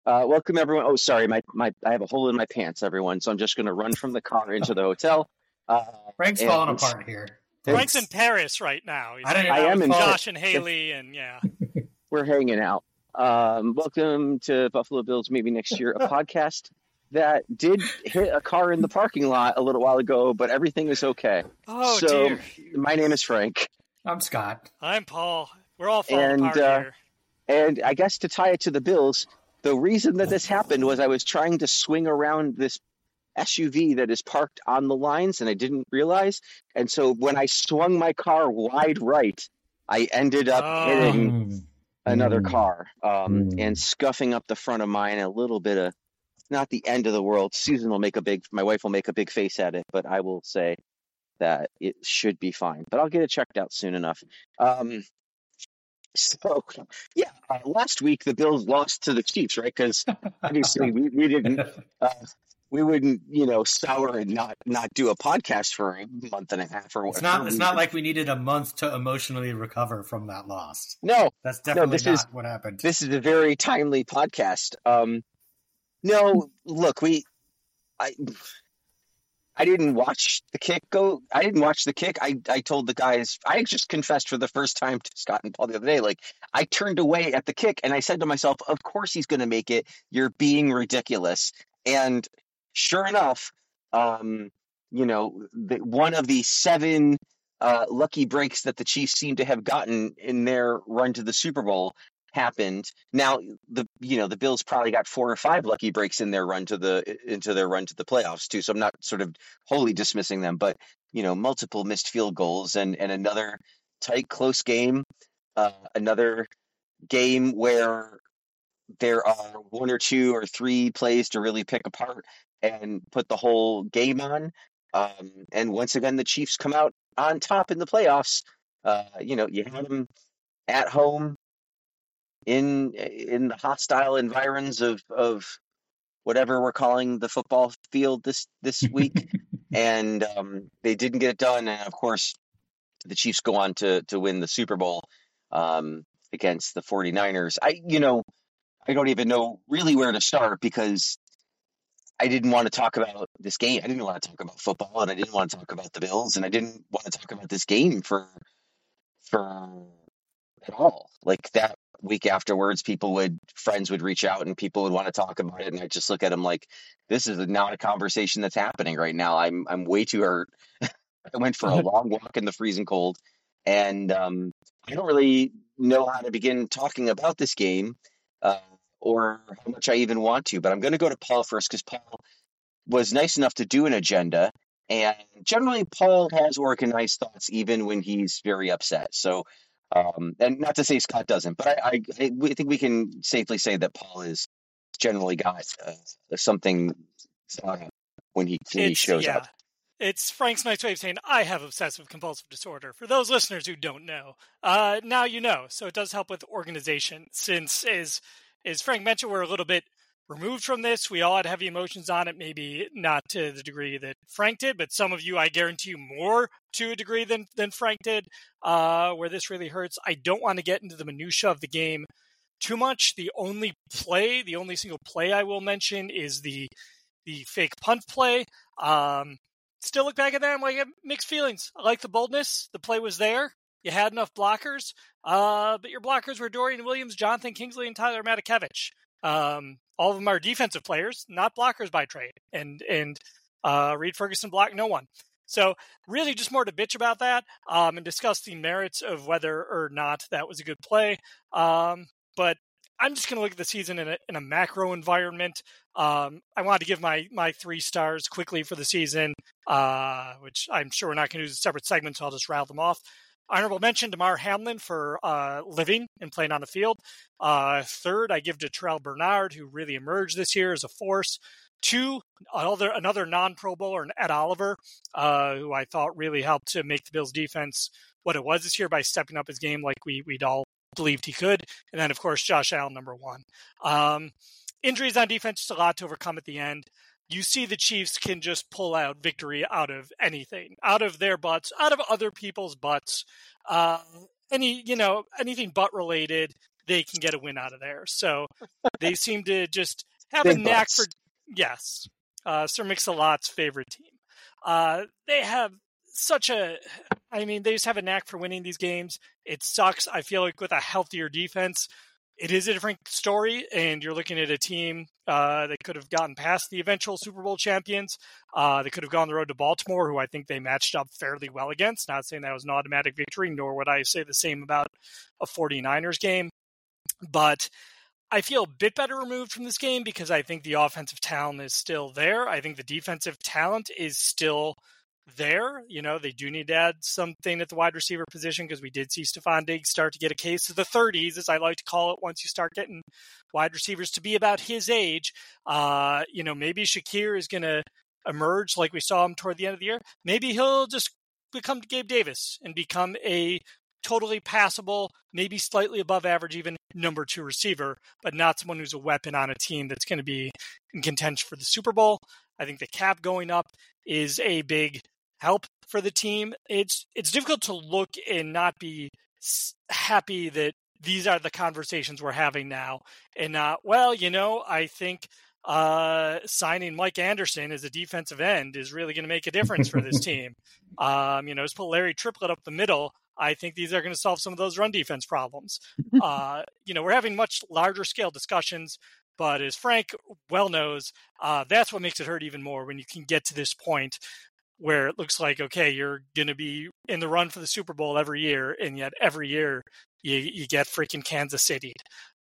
Welcome everyone. Oh, sorry, I have a hole in my pants, everyone. So I'm just going to run from the car into the hotel. Frank's falling apart here. Frank's in Paris right now. He's I hanging out am with in Josh and Haley, and we're hanging out. Welcome to Buffalo Bills Maybe Next Year, a podcast that did hit a car in the parking lot a little while ago, but everything is okay. Oh, so dear. My name is Frank. I'm Scott. I'm Paul. We're all falling apart here. And I guess to tie it to the Bills, the reason that this happened was I was trying to swing around this SUV that is parked on the lines, and I didn't realize. And so when I swung my car wide right, I ended up hitting another car and scuffing up the front of mine a little bit of, not the end of the world. My wife will make a big face at it, but I will say that it should be fine. But I'll get it checked out soon enough. Last week the Bills lost to the Chiefs, right? Because obviously we didn't, we wouldn't, sour and not do a podcast for a month and a half or whatever. It's not like we needed a month to emotionally recover from that loss. No, that's definitely not what happened. This is a very timely podcast. Look, I didn't watch the kick go. I didn't watch the kick. I told the guys, I just confessed for the first time to Scott and Paul the other day, like I turned away at the kick and I said to myself, of course he's going to make it. You're being ridiculous. And sure enough, one of the 7 lucky breaks that the Chiefs seem to have gotten in their run to the Super Bowl happened. Now the Bills probably got 4 or 5 lucky breaks in their run to the playoffs too. So I'm not sort of wholly dismissing them, but multiple missed field goals and another tight, close game, another game where there are 1 or 2 or 3 plays to really pick apart and put the whole game on. And once again, the Chiefs come out on top in the playoffs. You had them at home in the hostile environs of whatever we're calling the football field this week. And they didn't get it done. And of course, the Chiefs go on to win the Super Bowl against the 49ers. I don't even know really where to start because I didn't want to talk about this game. I didn't want to talk about football, and I didn't want to talk about the Bills, and I didn't want to talk about this game for at all. Like that week afterwards, friends would reach out and people would want to talk about it, and I just look at them like, this is not a conversation that's happening right now. I'm way too hurt. I went for a long walk in the freezing cold, and I don't really know how to begin talking about this game. Or how much I even want to, but I'm going to go to Paul first because Paul was nice enough to do an agenda, and generally Paul has organized thoughts even when he's very upset. So, and not to say Scott doesn't, but I think we can safely say that Paul has generally got something when he shows up. It's Frank's nice way of saying I have obsessive compulsive disorder. For those listeners who don't know, now you know. So it does help with organization since as Frank mentioned, we're a little bit removed from this. We all had heavy emotions on it, maybe not to the degree that Frank did, but some of you, I guarantee you, more to a degree than Frank did, where this really hurts. I don't want to get into the minutia of the game too much. The only single play I will mention is the fake punt play. Still look back at that, I'm like, mixed feelings. I like the boldness. The play was there. You had enough blockers, but your blockers were Dorian Williams, Jonathan Kingsley, and Tyler Matakevich. All of them are defensive players, not blockers by trade. And Reed Ferguson blocked no one. So really just more to bitch about that and discuss the merits of whether or not that was a good play. But I'm just going to look at the season in a macro environment. I wanted to give my 3 stars quickly for the season, which I'm sure we're not going to do separate segments, so I'll just rattle them off. Honorable mention, Damar Hamlin for living and playing on the field. 3rd, I give to Terrell Bernard, who really emerged this year as a force. 2, another non-Pro Bowler, Ed Oliver, who I thought really helped to make the Bills' defense what it was this year by stepping up his game like we'd all believed he could. And then, of course, Josh Allen, number 1. Injuries on defense, just a lot to overcome at the end. You see the Chiefs can just pull out victory out of anything, out of their butts, out of other people's butts, anything butt related. they can get a win out of there. So they seem to just have Big a knack bucks. for, yes, Sir Mix-a-Lot's favorite team. They have they just have a knack for winning these games. It sucks. I feel like with a healthier defense, it is a different story, and you're looking at a team that could have gotten past the eventual Super Bowl champions. They could have gone the road to Baltimore, who I think they matched up fairly well against. Not saying that was an automatic victory, nor would I say the same about a 49ers game. But I feel a bit better removed from this game because I think the offensive talent is still there. I think the defensive talent is still there. They do need to add something at the wide receiver position because we did see Stephon Diggs start to get a case of the 30s, as I like to call it, once you start getting wide receivers to be about his age. Maybe Shakir is going to emerge like we saw him toward the end of the year. Maybe he'll just become Gabe Davis and become a totally passable, maybe slightly above average even number 2 receiver, but not someone who's a weapon on a team that's going to be in contention for the Super Bowl. I think the cap going up is a big help for the team. It's difficult to look and not be happy that these are the conversations we're having now and not, I think signing Mike Anderson as a defensive end is really going to make a difference for this team. Just put Larry Triplett up the middle. I think these are going to solve some of those run defense problems. We're having much larger scale discussions, but as Frank well knows, that's what makes it hurt even more when you can get to this point where it looks like, okay, you're going to be in the run for the Super Bowl every year, and yet every year you get freaking Kansas City.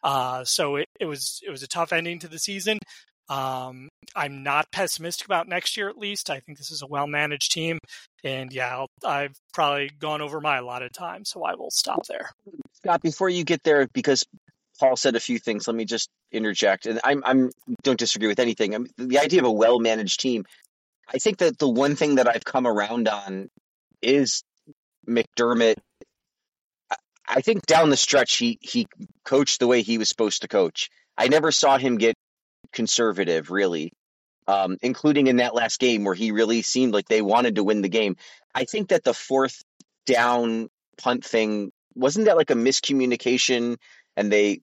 So it was a tough ending to the season. I'm not pessimistic about next year, at least. I think this is a well-managed team. And I've probably gone over my allotted time, so I will stop there. Scott, before you get there, because Paul said a few things, let me just interject. And I'm don't disagree with anything. The idea of a well-managed team, I think that the one thing that I've come around on is McDermott. I think down the stretch, he coached the way he was supposed to coach. I never saw him get conservative, really, including in that last game where he really seemed like they wanted to win the game. I think that the 4th down punt thing, wasn't that like a miscommunication, and they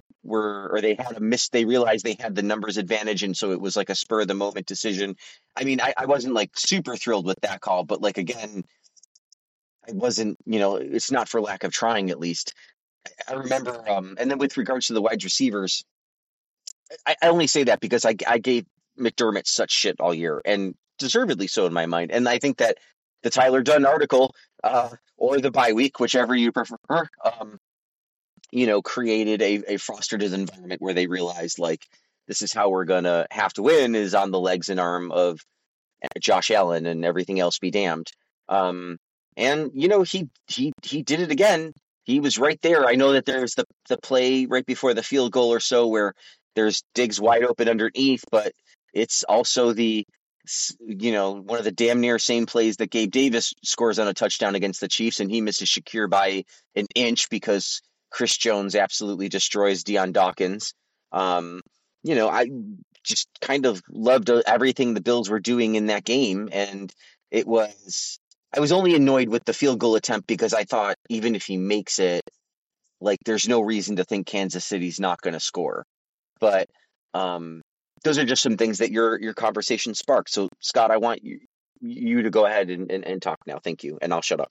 realized they had the numbers advantage, and so it was like a spur of the moment decision. I mean, I wasn't like super thrilled with that call, but like, again, I wasn't, it's not for lack of trying, at least. I remember, and then with regards to the wide receivers, I only say that because I gave McDermott such shit all year, and deservedly so in my mind. And I think that the Tyler Dunn article, or the bye week, whichever you prefer, created a frustrated environment where they realized, like, this is how we're going to have to win, is on the legs and arm of Josh Allen, and everything else be damned. And, he did it again. He was right there. I know that there's the play right before the field goal or so where there's Diggs wide open underneath, but it's also one of the damn near same plays that Gabe Davis scores on a touchdown against the Chiefs, and he misses Shakir by an inch because Chris Jones absolutely destroys Deion Dawkins. I just kind of loved everything the Bills were doing in that game, and I was only annoyed with the field goal attempt because I thought even if he makes it, like, there's no reason to think Kansas City's not going to score. But those are just some things that your conversation sparked. So, Scott, I want you to go ahead and talk now. Thank you. And I'll shut up.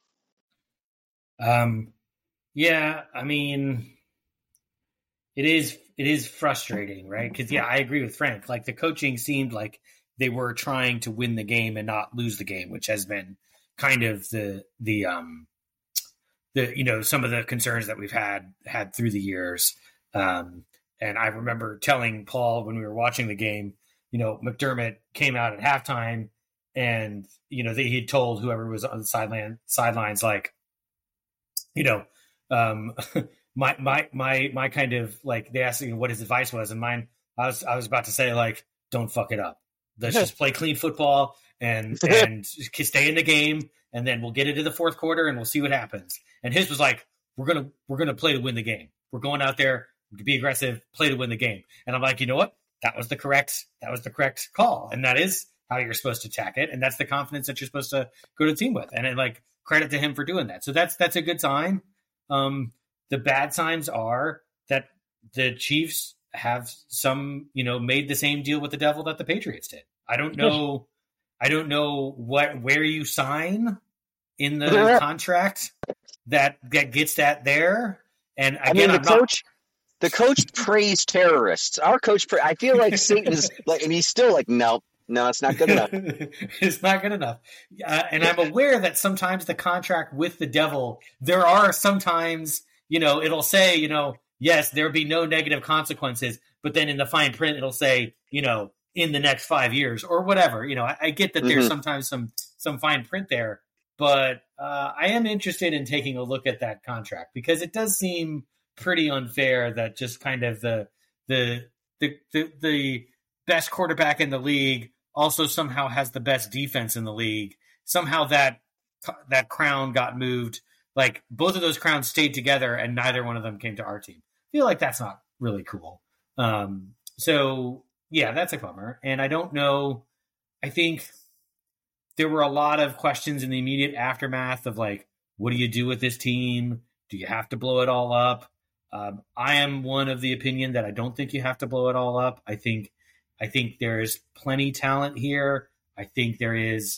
Yeah, I mean, it is frustrating, right? Because, I agree with Frank. Like, the coaching seemed like they were trying to win the game and not lose the game, which has been kind of the some of the concerns that we've had through the years. And I remember telling Paul when we were watching the game, McDermott came out at halftime, and he had told whoever was on the sidelines, like, my kind of, like, they asked what his advice was, and mine, I was about to say, like, don't fuck it up. Let's just play clean football and stay in the game, and then we'll get into the fourth quarter and we'll see what happens. And his was like, we're gonna play to win the game. We're going out there, be aggressive, play to win the game. And I'm like, you know what? That was the correct call, and that is how you're supposed to attack it, and that's the confidence that you're supposed to go to the team with. And credit to him for doing that. So that's a good sign. The bad signs are that the Chiefs have made the same deal with the devil that the Patriots did. I don't know where you sign in the contract that gets that there. And again, the coach praised terrorists. Our coach, I feel like Satan is like, and he's still like, no, it's not good enough. It's not good enough. And I'm aware that sometimes the contract with the devil, there are sometimes, it'll say, yes, there'll be no negative consequences, but then in the fine print, it'll say, in the next 5 years or whatever. I get that there's sometimes some fine print there, but I am interested in taking a look at that contract because it does seem pretty unfair that just kind of the best quarterback in the league also somehow has the best defense in the league. Somehow that crown got moved. Like both of those crowns stayed together and neither one of them came to our team. I feel like that's not really cool. So yeah, that's a bummer. And I don't know. I think there were a lot of questions in the immediate aftermath of like, what do you do with this team? Do you have to blow it all up? I am one of the opinion that I don't think you have to blow it all up. I think there is plenty talent here. I think it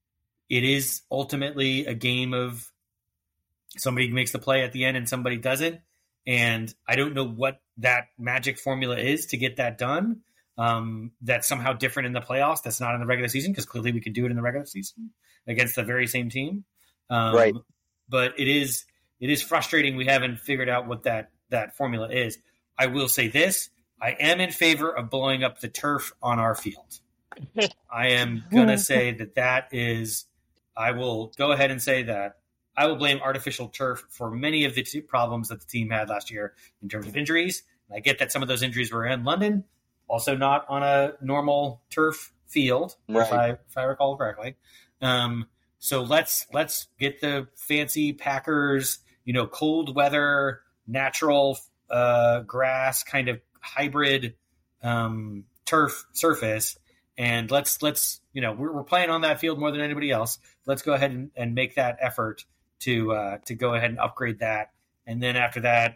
is ultimately a game of somebody makes the play at the end and somebody doesn't. And I don't know what that magic formula is to get that done. That's somehow different in the playoffs. That's not in the regular season because clearly we could do it in the regular season against the very same team. Right. But it is frustrating. We haven't figured out what that formula is. I will say this. I am in favor of blowing up the turf on our field. I am going to say that is, I will go ahead and say that I will blame artificial turf for many of the problems that the team had last year in terms of injuries. And I get that some of those injuries were in London, also not on a normal turf field, right. if I recall correctly. So let's get the fancy Packers, cold weather, natural grass kind of hybrid turf surface, and let's we're playing on that field more than anybody else. Let's go ahead and make that effort to go ahead and upgrade that, and then after that,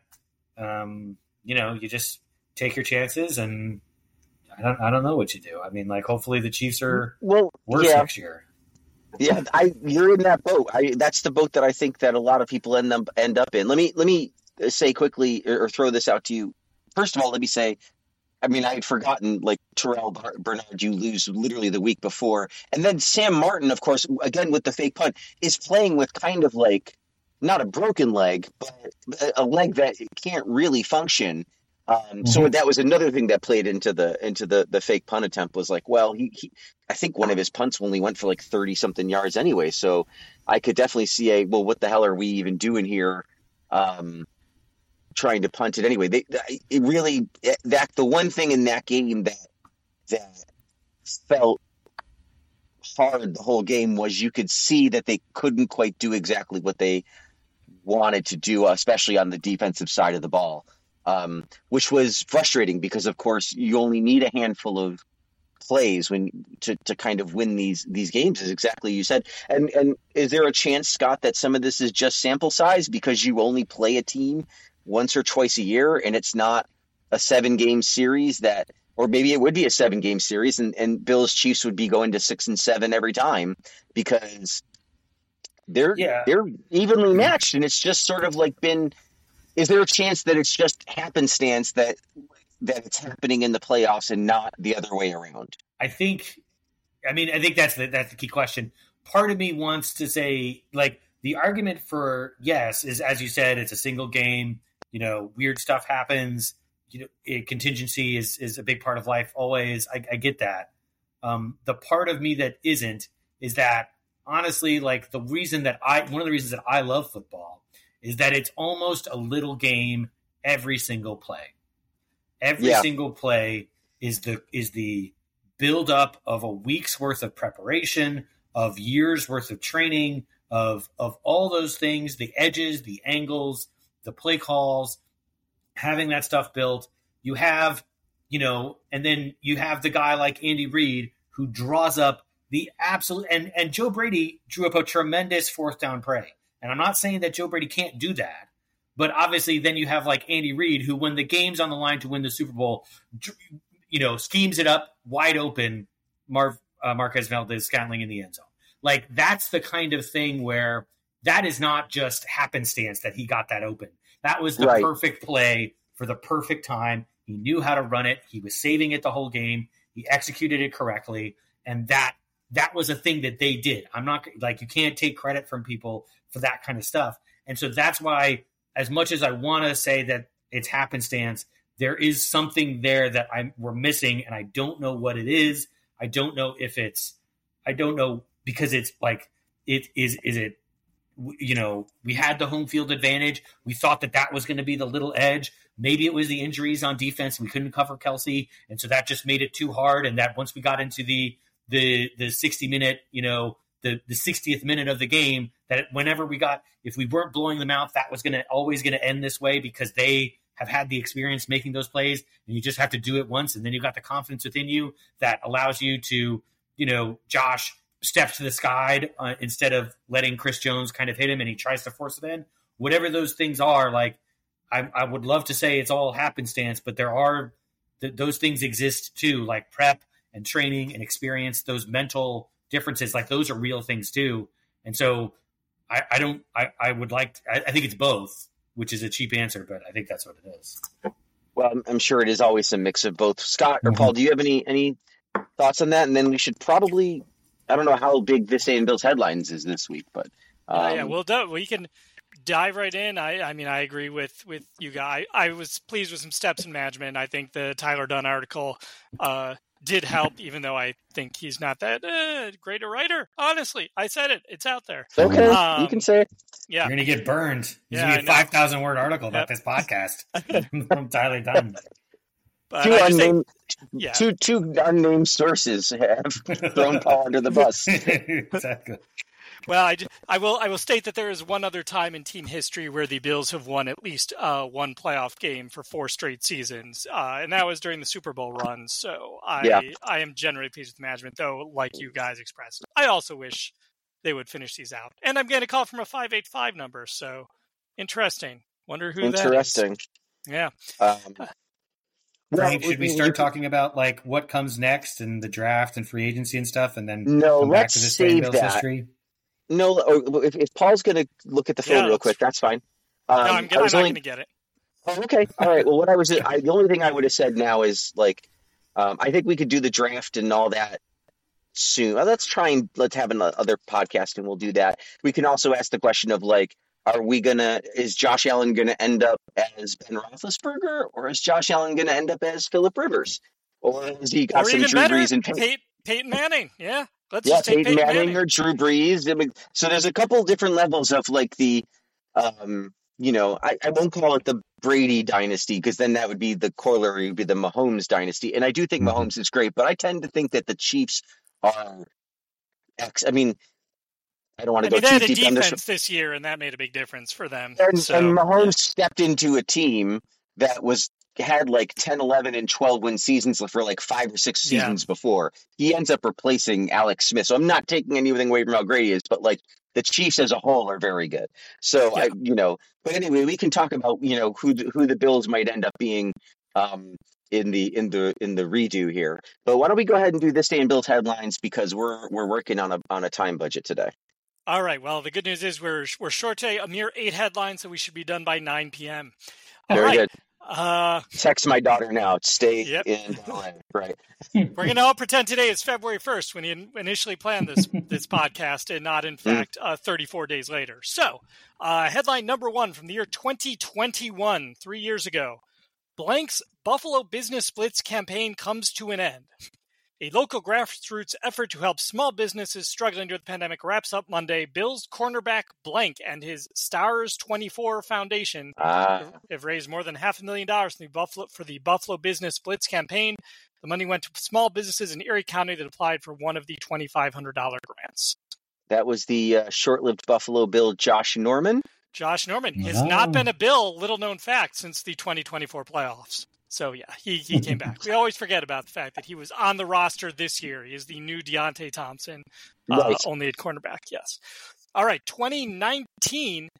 you just take your chances, and I don't know what you do. I mean, like hopefully the Chiefs are worse next year. Yeah, you're in that boat. That's the boat that I think that a lot of people end up in. Let me say quickly or throw this out to you. First of all, let me say, I mean, I had forgotten, like, Terrell Bernard, you lose literally the week before. And then Sam Martin, of course, again with the fake punt, is playing with kind of like, not a broken leg, but a leg that can't really function. So that was another thing that played into the fake punt attempt was like, well, he I think one of his punts only went for like 30-something yards anyway. So I could definitely see what the hell are we even doing here? Trying to punt it anyway. The one thing in that game that felt hard the whole game was you could see that they couldn't quite do exactly what they wanted to do, especially on the defensive side of the ball, which was frustrating because, of course, you only need a handful of plays to kind of win these games, as exactly you said. And is there a chance, Scott, that some of this is just sample size because you only play a team once or twice a year and it's not a 7-game series or maybe it would be a 7-game series and Bills Chiefs would be going to 6 and 7 every time because they're evenly matched. And it's just sort of like is there a chance that it's just happenstance that it's happening in the playoffs and not the other way around? I think that's the key question. Part of me wants to say, like, the argument for yes is, as you said, it's a single game. Weird stuff happens. Contingency is a big part of life always. I get that. The part of me that isn't is that honestly, like one of the reasons that I love football is that it's almost a little game every single play. Every single play is the build up of a week's worth of preparation, of years worth of training, of all those things, the edges, the angles, the play calls, having that stuff built. You have, and then you have the guy like Andy Reid who draws up the absolute, and Joe Brady drew up a tremendous 4th down play. And I'm not saying that Joe Brady can't do that, But obviously, then you have like Andy Reid, who, when the game's on the line to win the Super Bowl, schemes it up wide open. Marquez Valdez-Scantling in the end zone. Like, that's the kind of thing where that is not just happenstance that he got that open. That was the perfect play for the perfect time. He knew how to run it. He was saving it the whole game. He executed it correctly. And that was a thing that they did. I'm not like, you can't take credit from people for that kind of stuff. And so that's why, as much as I want to say that it's happenstance, there is something there that we're missing, and I don't know what it is. I don't know because it's like, we had the home field advantage. We thought that was going to be the little edge. Maybe it was the injuries on defense. We couldn't cover Kelsey. And so that just made it too hard. And that once we got into the 60-minute, the 60th minute of the game, that if we weren't blowing them out, that was always going to end this way, because they have had the experience making those plays, and you just have to do it once. And then you've got the confidence within you that allows you to, Josh steps to the sky instead of letting Chris Jones kind of hit him, and he tries to force it in. Whatever those things are, like, I would love to say it's all happenstance, but there are those things exist too, like prep and training and experience, those mental differences, like those are real things too. And so I think it's both, which is a cheap answer, but I think that's what it is. Well, I'm sure it is always a mix of both. Scott or Paul, do you have any thoughts on that? And then we should probably, I don't know how big this day in Bill's headlines is this week, but we can dive right in. I mean, I agree with you guys. I was pleased with some steps in management. I think the Tyler Dunn article did help, even though I think he's not that great a writer. Honestly, I said it. It's out there. Okay, you can say it. Yeah. You're going to get burned. There's going to be a 5,000-word article about this podcast from Tyler Dunn. Two unnamed sources have thrown Paul under the bus. Exactly. Well, I will state that there is one other time in team history where the Bills have won at least one playoff game for 4 straight seasons, and that was during the Super Bowl run. So I am generally pleased with management, though, like you guys expressed. I also wish they would finish these out. And I'm getting a call from a 585 number, so interesting. Wonder who that is. Interesting. Yeah. Frank, should we start talking about like what comes next and the draft and free agency and stuff, and then come back to this Bill's history? No, if Paul's going to look at the phone real quick, that's fine. I'm not going to get it. Oh, okay. All right. Well, the only thing I would have said now is like, I think we could do the draft and all that soon. Well, let's have another podcast and we'll do that. We can also ask the question of like, is Josh Allen going to end up as Ben Roethlisberger, or is Josh Allen going to end up as Phillip Rivers? Or has he got some Drew Brees and Peyton Manning? Yeah. Peyton Manning or Drew Brees. I mean, so there's a couple different levels of like the, I won't call it the Brady dynasty, because then that would be the corollary, would be the Mahomes dynasty. And I do think Mahomes is great, but I tend to think that the Chiefs are I don't want to go too deep. They had a defense this year, and that made a big difference for them. And Mahomes stepped into a team that had like 10, 11, and 12 win seasons for like 5 or 6 seasons before. He ends up replacing Alex Smith. So I'm not taking anything away from how great he is, but like the Chiefs as a whole are very good. So but anyway, we can talk about who the Bills might end up being in the redo here. But why don't we go ahead and do this day in Bills headlines, because we're working on a time budget today. All right. Well, the good news is we're short today, a mere 8 headlines, so we should be done by 9 p.m. Very good. Text my daughter now. Stay in LA. Right. We're going to all pretend today is February 1st when you initially planned this podcast, and not, in fact, 34 days later. So, headline number 1 from the year 2021, 3 years ago. Blank's Buffalo Business Blitz campaign comes to an end. A local grassroots effort to help small businesses struggling during the pandemic wraps up Monday. Bills cornerback Blank and his Stars 24 Foundation have raised more than $500,000 for the Buffalo Business Blitz campaign. The money went to small businesses in Erie County that applied for one of the $2,500 grants. That was the short-lived Buffalo Bill, Josh Norman. Josh Norman has not been a Bill, little-known fact, since the 2024 playoffs. So, yeah, he came back. We always forget about the fact that he was on the roster this year. He is the new Deontay Thompson, only at cornerback, yes. All right, 2019,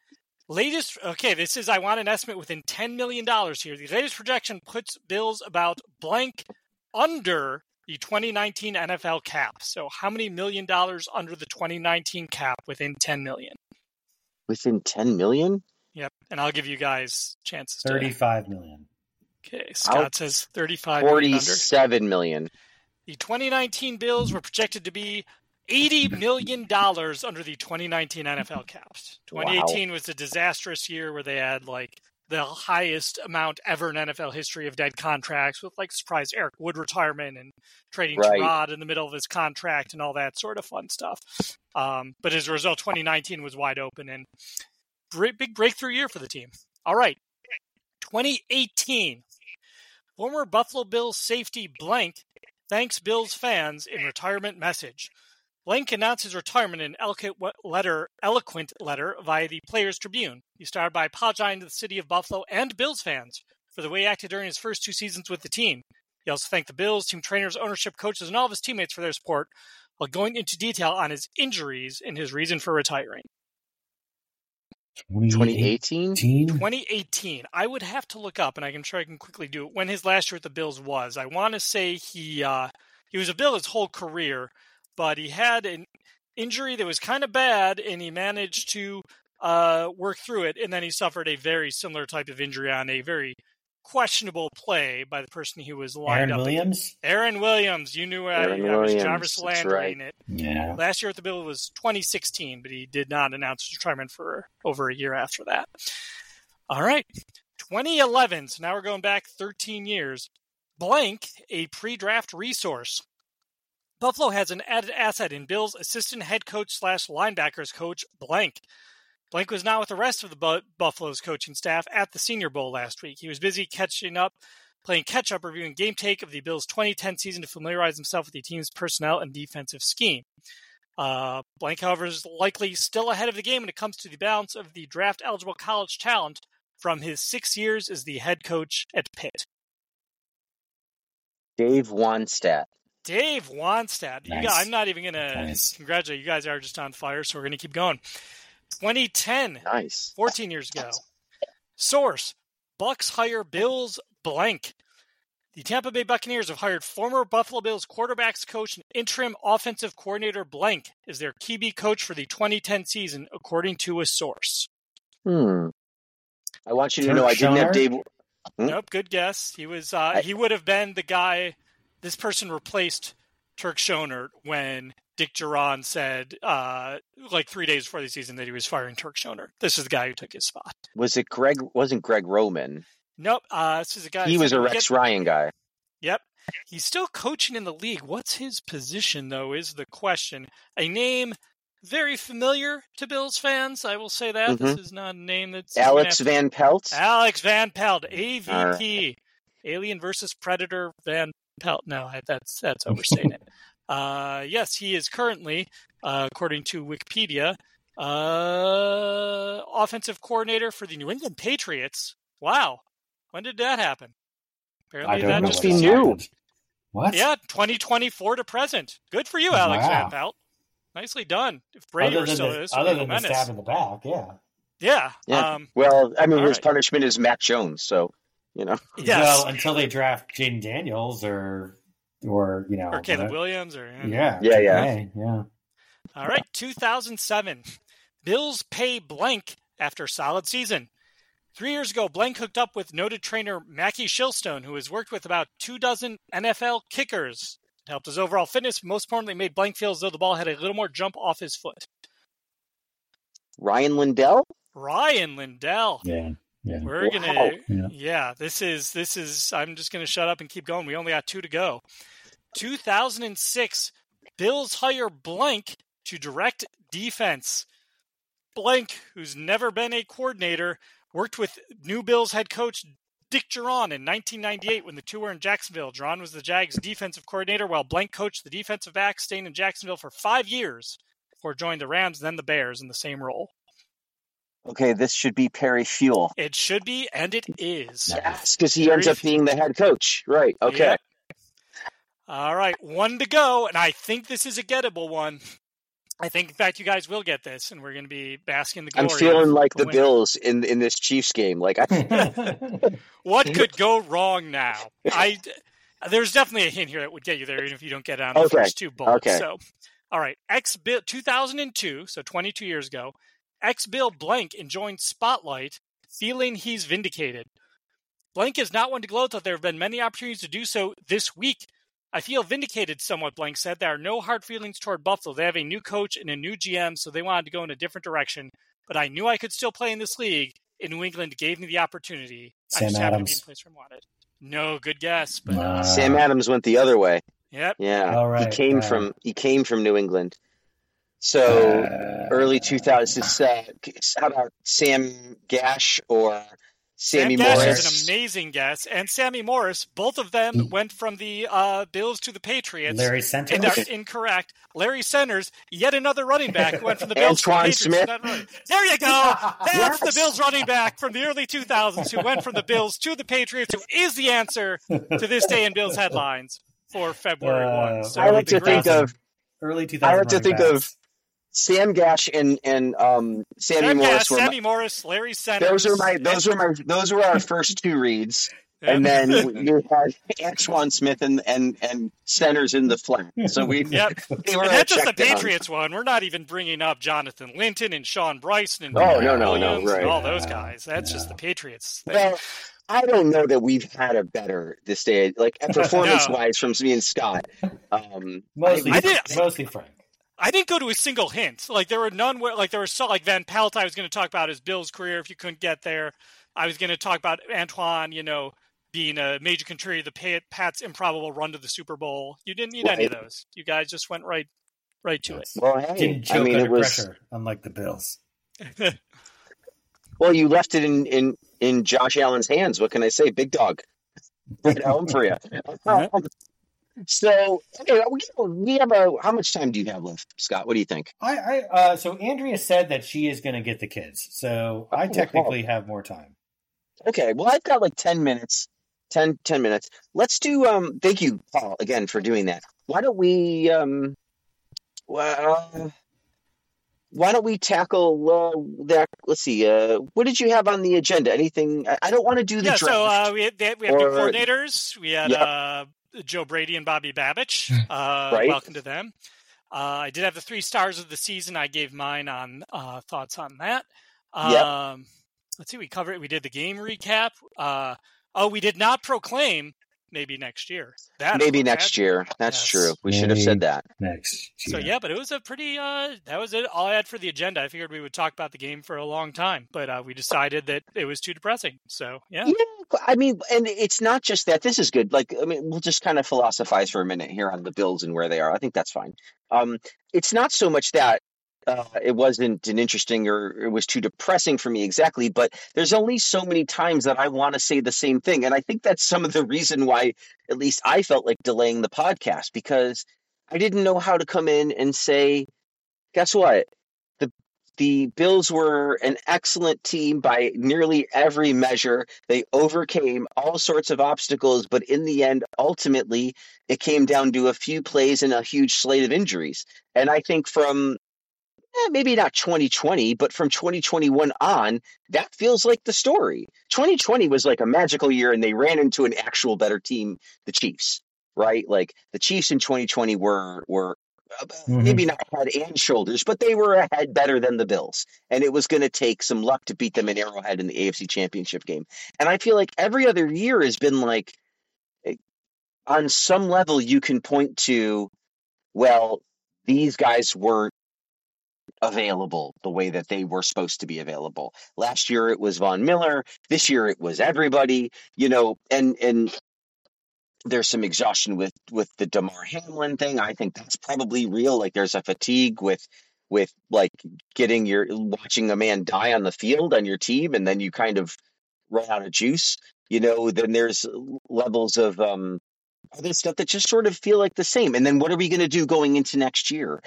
This is, I want an estimate within $10 million here. The latest projection puts Bills about blank under the 2019 NFL cap. So how many $1 million under the 2019 cap within $10 million? Within $10 million? Yep. And I'll give you guys chances. $35 million. Okay. Scott says 35 million under. $47 million. The 2019 Bills were projected to be $80 million under the 2019 NFL caps. 2018 was a disastrous year where they had like the highest amount ever in NFL history of dead contracts with like surprise Eric Wood retirement and trading Tyrod in the middle of his contract and all that sort of fun stuff. But as a result, 2019 was wide open and big breakthrough year for the team. All right. 2018. Former Buffalo Bills safety blank thanks Bills fans in retirement message. Blank announced his retirement in an eloquent letter via the Players Tribune. He started by apologizing to the city of Buffalo and Bills fans for the way he acted during his first 2 seasons with the team. He also thanked the Bills, team trainers, ownership, coaches, and all of his teammates for their support, while going into detail on his injuries and his reason for retiring. 2018? 2018. I would have to look up, and I'm sure I can quickly do it, when his last year at the Bills was. I want to say he was a Bill his whole career, but he had an injury that was kind of bad, and he managed to work through it, and then he suffered a very similar type of injury on a very questionable play by the person he was lined up against. Aaron Williams. You knew I was Jarvis Landry in it. Yeah. Last year at the Bills was 2016, but he did not announce his retirement for over a year after that. All right. 2011, so now we're going back 13 years. Blank, a pre-draft resource. Buffalo has an added asset in Bills assistant head coach / linebackers coach Blank. Blank was not with the rest of the Buffalo's coaching staff at the Senior Bowl last week. He was busy playing catch-up, reviewing game tape of the Bills' 2010 season to familiarize himself with the team's personnel and defensive scheme. Blank, however, is likely still ahead of the game when it comes to the balance of the draft-eligible college talent from his 6 years as the head coach at Pitt. Dave Wannstedt. Nice. I'm not even going to congratulate you guys. Are just on fire, so we're going to keep going. 2010. Nice. 14 years ago. Source: Bucks hire Bills blank. The Tampa Bay Buccaneers have hired former Buffalo Bills quarterbacks coach and interim offensive coordinator blank as their QB coach for the 2010 season, according to a source. I want you to know I didn't have Dave. Nope, good guess. He was. He would have been the guy. This person replaced Turk Schoenert when Dick Duran said, 3 days before the season, that he was firing Turk Schoenert. This is the guy who took his spot. Wasn't Greg Roman? Nope. This is a guy. He was a Rex Ryan guy. Yep. He's still coaching in the league. What's his position, though, is the question. A name very familiar to Bills fans, I will say that. This is not a name that's... Alex Van Pelt? Alex Van Pelt, AVP. Alien versus Predator Van Pelt. No, that's overstating it. Yes, he is currently, according to Wikipedia, offensive coordinator for the New England Patriots. Wow. When did that happen? Apparently I don't know. Must be new. What? Yeah, 2024 to present. Good for you, Alex Van Pelt. Nicely done. If Brady were still this, other than the stab in the back, yeah. Yeah. His punishment is Mac Jones, so, Yes. Well, until they draft Jaden Daniels or Caleb Williams or Yeah. All right, 2007. Bills pay blank after solid season. 3 years ago, blank hooked up with noted trainer Mackie Shilstone, who has worked with about 24 NFL kickers. It helped his overall fitness, but most importantly, made blank feel as though the ball had a little more jump off his foot. Ryan Lindell? Yeah. We're gonna, this is. I'm just gonna shut up and keep going. We only got 2 to go. 2006, Bills hire blank to direct defense. Blank, who's never been a coordinator, worked with new Bills head coach Dick Duran in 1998 when the two were in Jacksonville. Duran was the Jags defensive coordinator, while blank coached the defensive back, staying in Jacksonville for 5 years before joining the Rams, then the Bears in the same role. Okay, this should be Perry Fuel. It should be, and it is. Yes, because he ends up being the head coach. Right, okay. Yep. All right, 1 to go, and I think this is a gettable one. I think, in fact, you guys will get this, and we're going to be basking in the glory. I'm feeling like the winning. Bills in this Chiefs game. Like, what could go wrong now? There's definitely a hint here that would get you there, even if you don't get it on the first two bullets. Okay. So, all right, ex-Bill 2002, so 22 years ago, ex-Bill Blank enjoying Spotlight, feeling he's vindicated. Blank is not one to gloat that there have been many opportunities to do so this week. I feel vindicated somewhat, Blank said. There are no hard feelings toward Buffalo. They have a new coach and a new GM, so they wanted to go in a different direction. But I knew I could still play in this league, and New England gave me the opportunity. Sam I just Adams. happened to be in place where I wanted. No, good guess. But Sam Adams went the other way. Yep. Yeah. All right. He came from New England. So early 2000s. How about Sam Gash or Sammy Sam Gash Morris? is an amazing guess, and Sammy Morris. Both of them went from the Bills to the Patriots. Larry Centers? And are incorrect. Larry Centers, yet another running back, went from the Bills to the Antoine Patriots. Smith. There you go. That's the Bills running back from the early 2000s who went from the Bills to the Patriots, who is the answer to this day in Bills headlines for February 1. So I like to think of early 2000s. I like to think of Sam Gash and Sammy Sam Morris. Gash, Sammy Morris, Larry Centers. Those were our first two reads. Yep. And then you had Antoine Smith and Centers in the flat. So we were and that's just the Patriots one. We're not even bringing up Jonathan Linton and Sean Bryson and right. and all those guys. That's just the Patriots thing. Well, I don't know that we've had a better this day, like performance-wise, from me and Scott. Mostly Frank. I didn't go to a single hint. Like there were none where, like there was like Van Pelt. I was going to talk about his Bills career if you couldn't get there. I was going to talk about Antoine, being a major contributor to the Pats' improbable run to the Super Bowl. You didn't need any of those. You guys just went right to it. Well, hey, didn't choke under pressure, unlike the Bills. Well, you left it in Josh Allen's hands. What can I say? Big dog. Right home for you. So, okay, we have how much time do you have left, Scott? What do you think? So Andrea said that she is going to get the kids. So I technically have more time. Okay, well, I've got like 10 minutes. 10 minutes. Let's do, thank you, Paul, again, for doing that. Why don't we, tackle that? Let's see. What did you have on the agenda? Anything? I don't want to do the draft. So we have new coordinators. We had Joe Brady and Bobby Babich. Right. Welcome to them. I did have the 3 stars of the season. I gave mine on thoughts on that. Let's see. We covered it. We did the game recap. We did not proclaim. Maybe next year. Next year. That's true. We should have said that. Next year. So, but it was a pretty, that was it. All I had for the agenda. I figured we would talk about the game for a long time, but we decided that it was too depressing. So, yeah. I mean, and it's not just that. This is good. Like, I mean, we'll just kind of philosophize for a minute here on the Bills and where they are. I think that's fine. It's not so much that it wasn't an interesting or it was too depressing for me exactly, but there's only so many times that I want to say the same thing. And I think that's some of the reason why at least I felt like delaying the podcast, because I didn't know how to come in and say, guess what? The Bills were an excellent team by nearly every measure. They overcame all sorts of obstacles, but in the end, ultimately, it came down to a few plays and a huge slate of injuries. And I think from maybe not 2020, but from 2021 on, that feels like the story. 2020 was like a magical year, and they ran into an actual better team, the Chiefs, right? Like the Chiefs in 2020 were maybe not head and shoulders, but they were a head better than the Bills. And it was going to take some luck to beat them in Arrowhead in the AFC Championship game. And I feel like every other year has been like, on some level, you can point to, well, these guys weren't available the way that they were supposed to be available. Last year it was Von Miller. This year it was everybody, and there's some exhaustion with the Damar Hamlin thing. I think that's probably real. Like there's a fatigue with like watching a man die on the field on your team, and then you kind of run out of juice, then there's levels of other stuff that just sort of feel like the same. And then what are we going to do going into next year?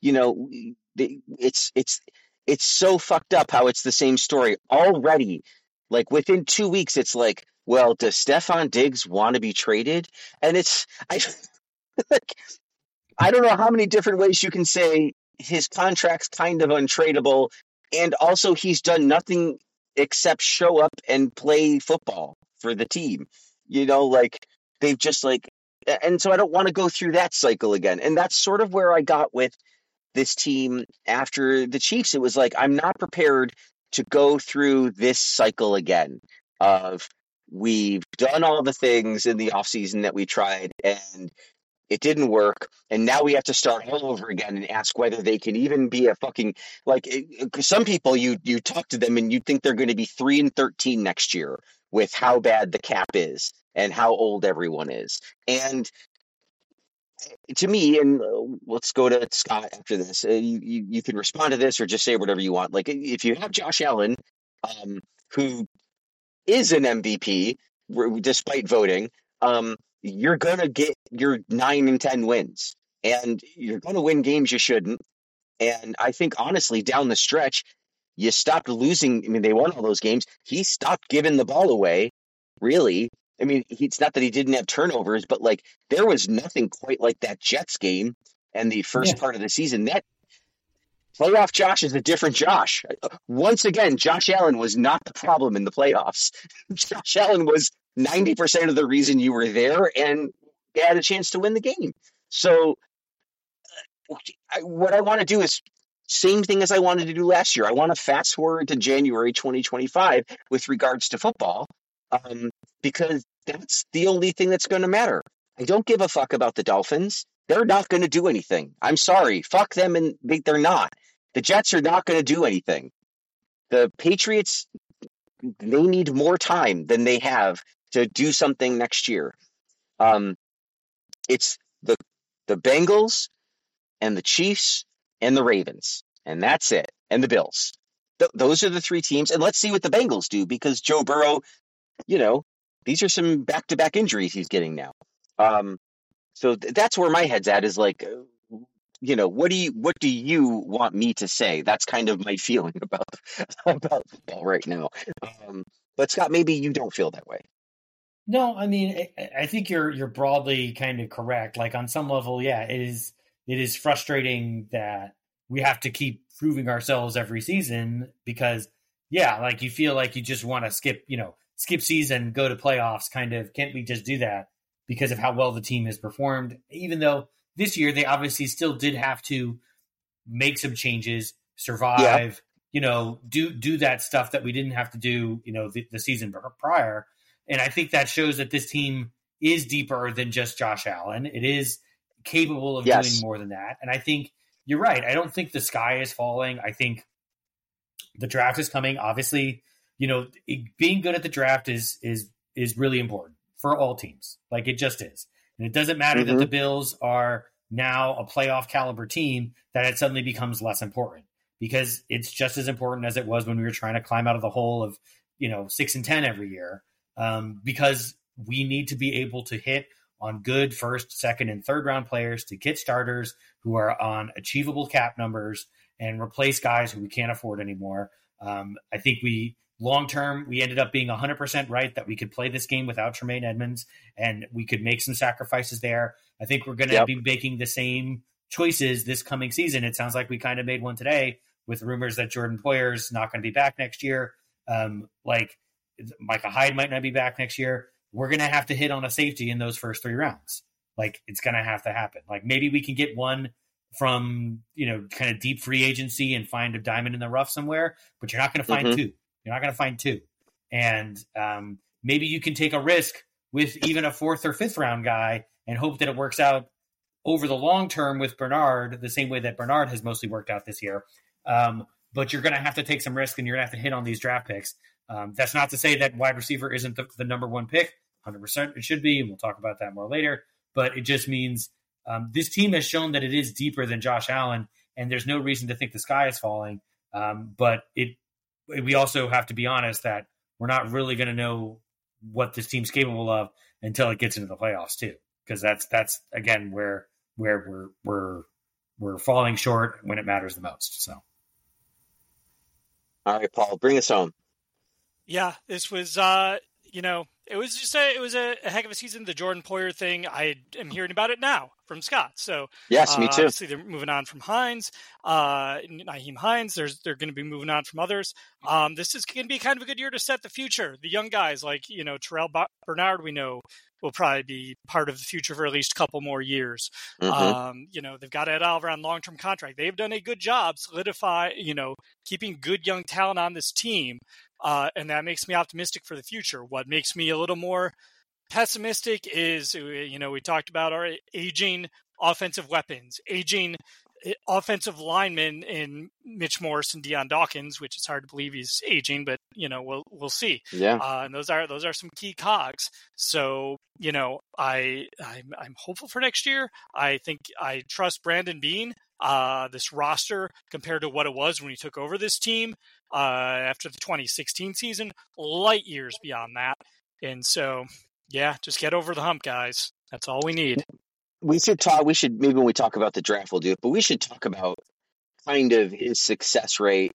It's so fucked up how it's the same story already. Like within 2 weeks, it's like, well, does Stefon Diggs want to be traded? And I don't know how many different ways you can say his contract's kind of untradeable, and also he's done nothing except show up and play football for the team. Like they've just like, and so I don't want to go through that cycle again. And that's sort of where I got with this team after the Chiefs. It was like, I'm not prepared to go through this cycle again of we've done all the things in the offseason that we tried and it didn't work, and now we have to start all over again and ask whether they can even be a fucking some people you talk to them and you think they're going to be 3-13 next year with how bad the cap is and how old everyone is. And to me, and let's go to Scott after this. You can respond to this or just say whatever you want. Like if you have Josh Allen, who is an MVP despite voting, you're going to get your 9 and 10 wins, and you're going to win games you shouldn't. And I think, honestly, down the stretch, you stopped losing. I mean, they won all those games. He stopped giving the ball away, really. I mean, it's not that he didn't have turnovers, but like there was nothing quite like that Jets game and the first part of the season. That playoff Josh is a different Josh. Once again, Josh Allen was not the problem in the playoffs. Josh Allen was 90% of the reason you were there and you had a chance to win the game. So what I want to do is same thing as I wanted to do last year. I want to fast forward to January 2025 with regards to football, because that's the only thing that's going to matter. I don't give a fuck about the Dolphins. They're not going to do anything. I'm sorry. Fuck them, and they're not. The Jets are not going to do anything. The Patriots, they need more time than they have to do something next year. It's the Bengals and the Chiefs and the Ravens, and that's it. And the Bills. Those are the three teams. And let's see what the Bengals do, because Joe Burrow, these are some back-to-back injuries he's getting now. So that's where my head's at, is like, what do you want me to say? That's kind of my feeling about football right now. But Scott, maybe you don't feel that way. No, I mean, I think you're broadly kind of correct. Like on some level, yeah, it is frustrating that we have to keep proving ourselves every season, because like you feel like you just want to skip season, go to playoffs, kind of. Can't we just do that because of how well the team has performed? Even though this year they obviously still did have to make some changes, survive, do that stuff that we didn't have to do, the season prior. And I think that shows that this team is deeper than just Josh Allen. It is capable of doing more than that. And I think you're right. I don't think the sky is falling. I think the draft is coming. Obviously, being good at the draft is really important for all teams. Like it just is. And it doesn't matter that the Bills are now a playoff caliber team, that it suddenly becomes less important, because it's just as important as it was when we were trying to climb out of the hole of, 6-10 every year. Because we need to be able to hit on good first, second, and third round players to get starters who are on achievable cap numbers and replace guys who we can't afford anymore. I think long term, we ended up being 100% right that we could play this game without Tremaine Edmonds, and we could make some sacrifices there. I think we're going to be making the same choices this coming season. It sounds like we kind of made one today with rumors that Jordan Poyer's not going to be back next year. Like Micah Hyde might not be back next year. We're going to have to hit on a safety in those first 3 rounds. Like it's going to have to happen. Like maybe we can get one from, kind of deep free agency and find a diamond in the rough somewhere, but you're not going to find 2. You're not going to find 2. And maybe you can take a risk with even a 4th or 5th round guy and hope that it works out over the long term with Bernard, the same way that Bernard has mostly worked out this year. But you're going to have to take some risk, and you're going to have to hit on these draft picks. That's not to say that wide receiver isn't the number 1 pick. 100% it should be, and we'll talk about that more later. But it just means this team has shown that it is deeper than Josh Allen, and there's no reason to think the sky is falling. But we also have to be honest that we're not really going to know what this team's capable of until it gets into the playoffs too, because that's again where we're falling short when it matters the most. So, all right, Paul, bring us home. Yeah, this was It was just a heck of a season. The Jordan Poyer thing, I am hearing about it now from Scott. So yes, me too. Obviously, they're moving on from Hines, Nyheim Hines. They're going to be moving on from others. This is going to be kind of a good year to set the future. The young guys like Terrell Bernard, we know will probably be part of the future for at least a couple more years. Mm-hmm. They've got Ed Oliver on long-term contract. They've done a good job keeping good young talent on this team. And that makes me optimistic for the future. What makes me a little more pessimistic is, we talked about our aging offensive weapons, aging offensive linemen in Mitch Morse and Deion Dawkins, which is hard to believe he's aging, but we'll see. Yeah. And those are some key cogs. So I'm hopeful for next year. I think I trust Brandon Beane. This roster compared to what it was when he took over this team after the 2016 season, light years beyond that. And so, yeah, just get over the hump, guys. That's all we need. We should maybe when we talk about the draft, we'll do it, but we should talk about kind of his success rate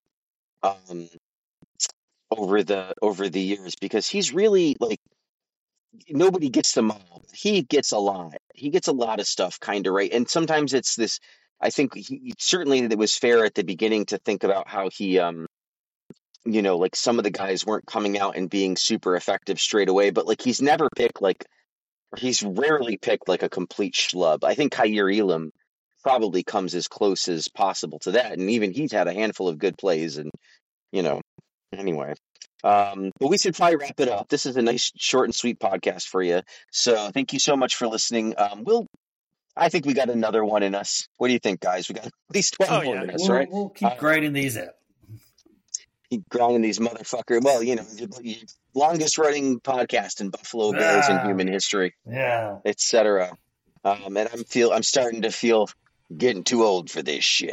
over the years, because he's really like, nobody gets them all. He gets a lot. He gets a lot of stuff kind of right. And sometimes it's this, I think certainly it was fair at the beginning to think about how he, like some of the guys weren't coming out and being super effective straight away, but like he's rarely picked like a complete schlub. I think Kaiir Elam probably comes as close as possible to that. And even he's had a handful of good plays and, anyway. But we should probably wrap it up. This is a nice short and sweet podcast for you. So thank you so much for listening. I think we got another one in us. What do you think, guys? We got at least 12 more in us, right? We'll keep grinding these out. Keep grinding these motherfuckers. Well, longest running podcast in Buffalo Bills in human history. Yeah. Etc. And I'm starting to feel getting too old for this shit.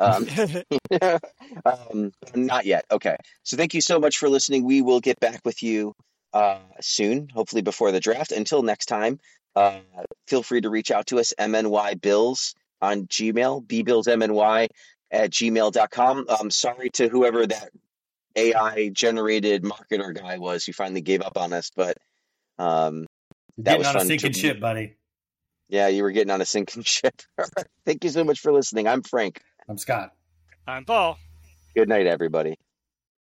Not yet. Okay. So thank you so much for listening. We will get back with you soon, hopefully before the draft. Until next time, feel free to reach out to us, MNYBills on Gmail, bbillsmny@gmail.com. Sorry to whoever that AI generated marketer guy was who finally gave up on us, but that was fun. On a sinking ship, buddy. Yeah, you were getting on a sinking ship. Thank you so much for listening. I'm Frank. I'm Scott. I'm Paul. Good night, everybody.